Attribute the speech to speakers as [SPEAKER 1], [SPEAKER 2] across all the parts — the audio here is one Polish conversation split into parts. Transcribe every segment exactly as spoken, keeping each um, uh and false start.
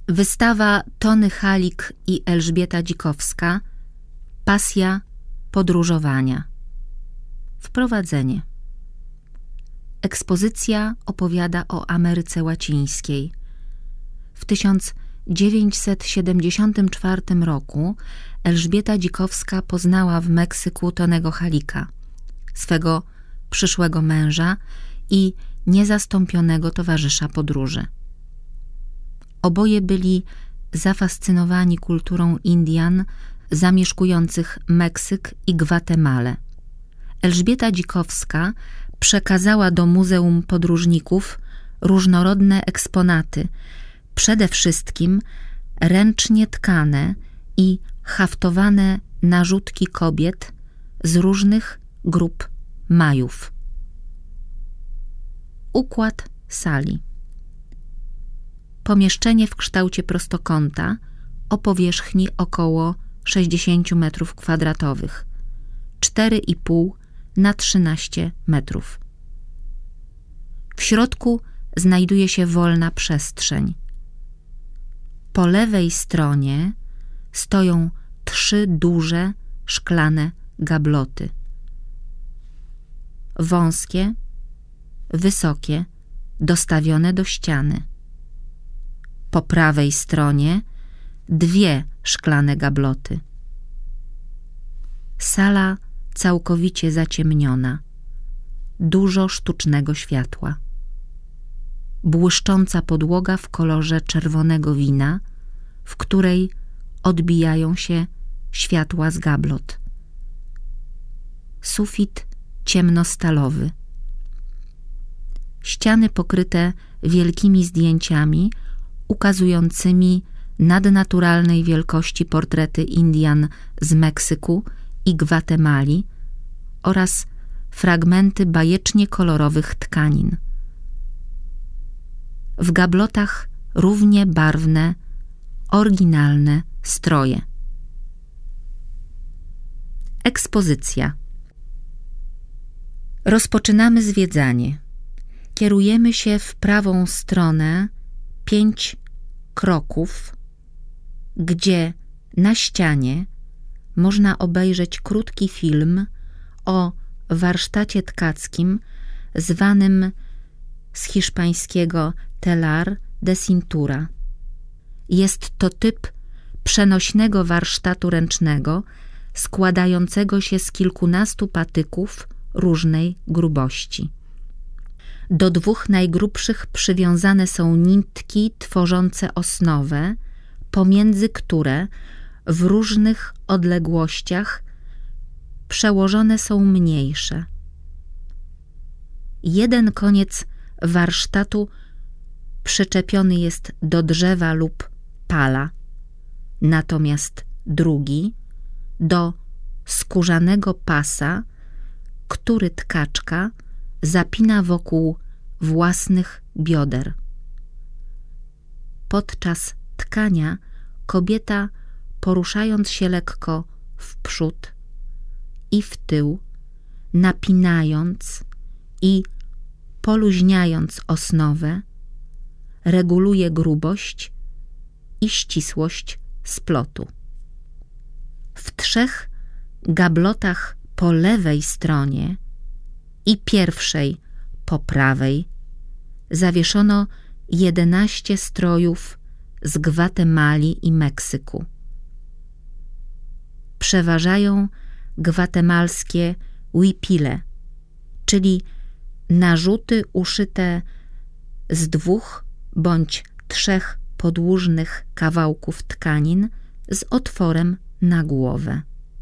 [SPEAKER 1] Wystawa Tony Halik i Elżbieta Dzikowska. Pasja podróżowania. Wprowadzenie. Ekspozycja opowiada o Ameryce Łacińskiej. W tysiąc dziewięćset siedemdziesiątym czwartym roku Elżbieta Dzikowska poznała w Meksyku Tonego Halika, swego przyszłego męża i niezastąpionego towarzysza podróży. Oboje byli zafascynowani kulturą Indian zamieszkujących Meksyk i Gwatemalę. Elżbieta Dzikowska przekazała do Muzeum Podróżników różnorodne eksponaty, przede wszystkim ręcznie tkane i haftowane narzutki kobiet z różnych grup Majów. Układ sali. Pomieszczenie w kształcie prostokąta o powierzchni około sześćdziesiąt metrów kwadratowych, cztery i pół na trzynaście metrów. W środku znajduje się wolna przestrzeń. Po lewej stronie stoją trzy duże szklane gabloty. Wąskie, wysokie, dostawione do ściany. Po prawej stronie dwie szklane gabloty. Sala całkowicie zaciemniona. Dużo sztucznego światła. Błyszcząca podłoga w kolorze czerwonego wina, w której odbijają się światła z gablot. Sufit ciemnostalowy. Ściany pokryte wielkimi zdjęciami ukazującymi nadnaturalnej wielkości portrety Indian z Meksyku i Gwatemali oraz fragmenty bajecznie kolorowych tkanin. W gablotach równie barwne, oryginalne stroje. Ekspozycja. Rozpoczynamy zwiedzanie. Kierujemy się w prawą stronę pięć kroków, gdzie na ścianie można obejrzeć krótki film o warsztacie tkackim zwanym z hiszpańskiego telar de cintura. Jest to typ przenośnego warsztatu ręcznego składającego się z kilkunastu patyków różnej grubości. Do dwóch najgrubszych przywiązane są nitki tworzące osnowę, pomiędzy które w różnych odległościach przełożone są mniejsze. Jeden koniec warsztatu przyczepiony jest do drzewa lub pala, natomiast drugi do skórzanego pasa, który tkaczka zapina wokół własnych bioder. Podczas tkania kobieta, poruszając się lekko w przód i w tył, napinając i poluźniając osnowę, reguluje grubość i ścisłość splotu. W trzech gablotach po lewej stronie i pierwszej po prawej zawieszono jedenaście strojów z Gwatemali i Meksyku. Przeważają gwatemalskie huipile, czyli narzuty uszyte z dwóch bądź trzech podłużnych kawałków tkanin z otworem na głowę.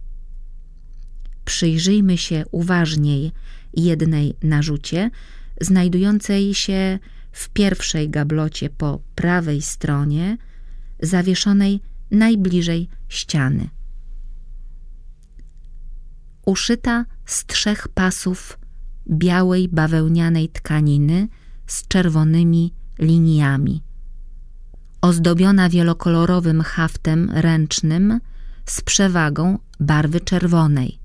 [SPEAKER 1] Przyjrzyjmy się uważniej jednej narzucie, znajdującej się w pierwszej gablocie po prawej stronie, zawieszonej najbliżej ściany. Uszyta z trzech pasów białej bawełnianej tkaniny z czerwonymi liniami. Ozdobiona wielokolorowym haftem ręcznym z przewagą barwy czerwonej.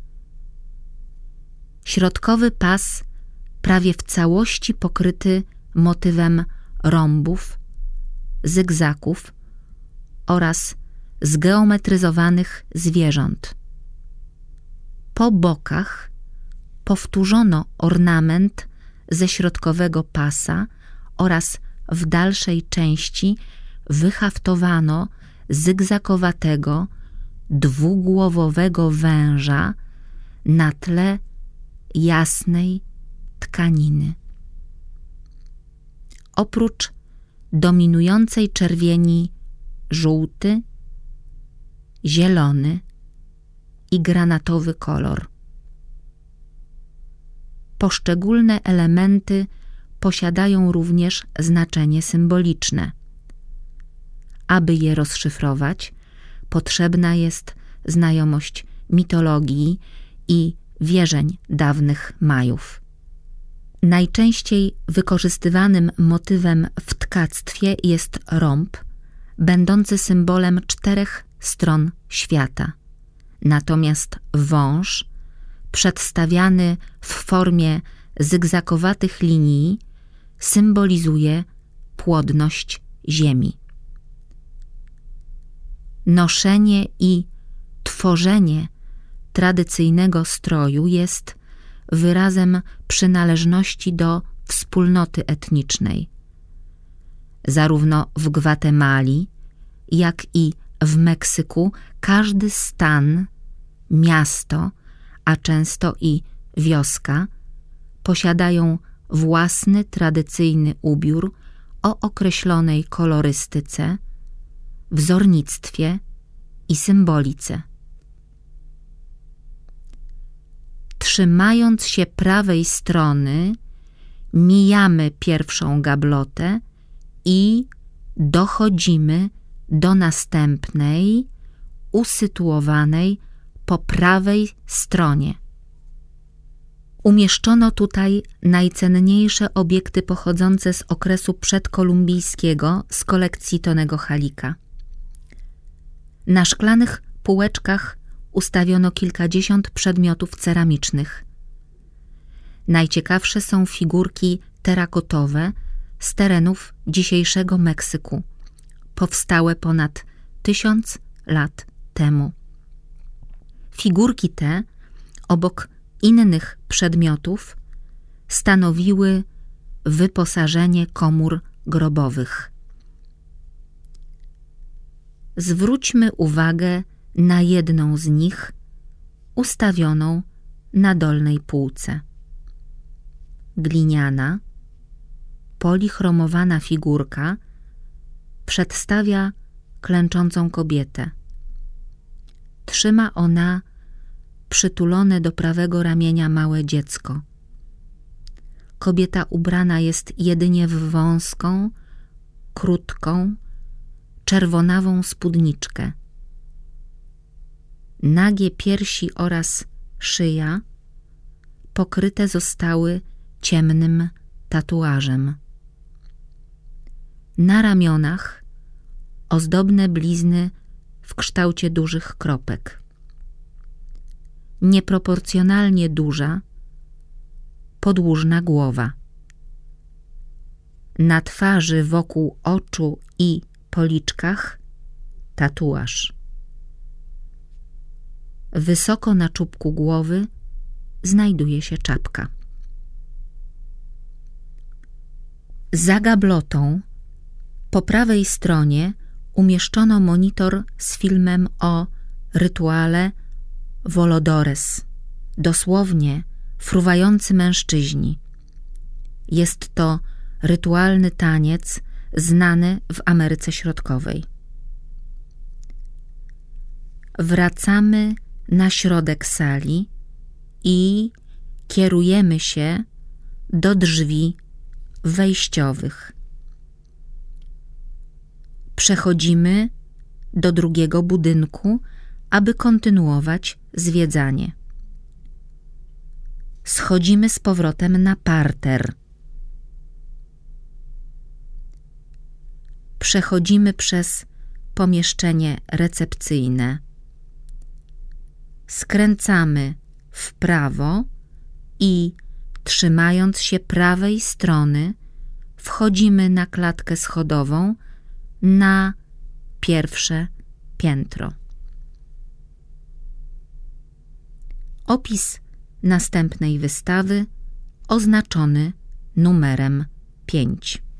[SPEAKER 1] Środkowy pas prawie w całości pokryty motywem rąbów, zygzaków oraz zgeometryzowanych zwierząt. Po bokach powtórzono ornament ze środkowego pasa oraz w dalszej części wyhaftowano zygzakowatego, dwugłowowego węża na tle jasnej tkaniny. Oprócz dominującej czerwieni żółty, zielony i granatowy kolor. Poszczególne elementy posiadają również znaczenie symboliczne. Aby je rozszyfrować, potrzebna jest znajomość mitologii i wierzeń dawnych Majów. Najczęściej wykorzystywanym motywem w tkactwie jest rąb, będący symbolem czterech stron świata. Natomiast wąż, przedstawiany w formie zygzakowatych linii, symbolizuje płodność ziemi. Noszenie i tworzenie tradycyjnego stroju jest wyrazem przynależności do wspólnoty etnicznej. Zarówno w Gwatemali, jak i w Meksyku każdy stan, miasto, a często i wioska posiadają własny tradycyjny ubiór o określonej kolorystyce, wzornictwie i symbolice. Trzymając się prawej strony, mijamy pierwszą gablotę i dochodzimy do następnej, usytuowanej po prawej stronie. Umieszczono tutaj najcenniejsze obiekty pochodzące z okresu przedkolumbijskiego z kolekcji Tonego Halika. Na szklanych półeczkach ustawiono kilkadziesiąt przedmiotów ceramicznych. Najciekawsze są figurki terakotowe z terenów dzisiejszego Meksyku, powstałe ponad tysiąc lat temu. Figurki te, obok innych przedmiotów, stanowiły wyposażenie komór grobowych. Zwróćmy uwagę na jedną z nich, ustawioną na dolnej półce. Gliniana, polichromowana figurka przedstawia klęczącą kobietę. Trzyma ona przytulone do prawego ramienia małe dziecko. Kobieta ubrana jest jedynie w wąską, krótką, czerwonawą spódniczkę. Nagie piersi oraz szyja pokryte zostały ciemnym tatuażem. Na ramionach ozdobne blizny w kształcie dużych kropek. Nieproporcjonalnie duża, podłużna głowa. Na twarzy wokół oczu i policzkach tatuaż. Wysoko na czubku głowy znajduje się czapka. Za gablotą po prawej stronie umieszczono monitor z filmem o rytuale Voladores, dosłownie fruwający mężczyźni. Jest to rytualny taniec znany w Ameryce Środkowej. Wracamy na środek sali i kierujemy się do drzwi wejściowych. Przechodzimy do drugiego budynku, aby kontynuować zwiedzanie. Schodzimy z powrotem na parter. Przechodzimy przez pomieszczenie recepcyjne. Skręcamy w prawo i, trzymając się prawej strony, wchodzimy na klatkę schodową na pierwsze piętro. Opis następnej wystawy oznaczony numerem pięć.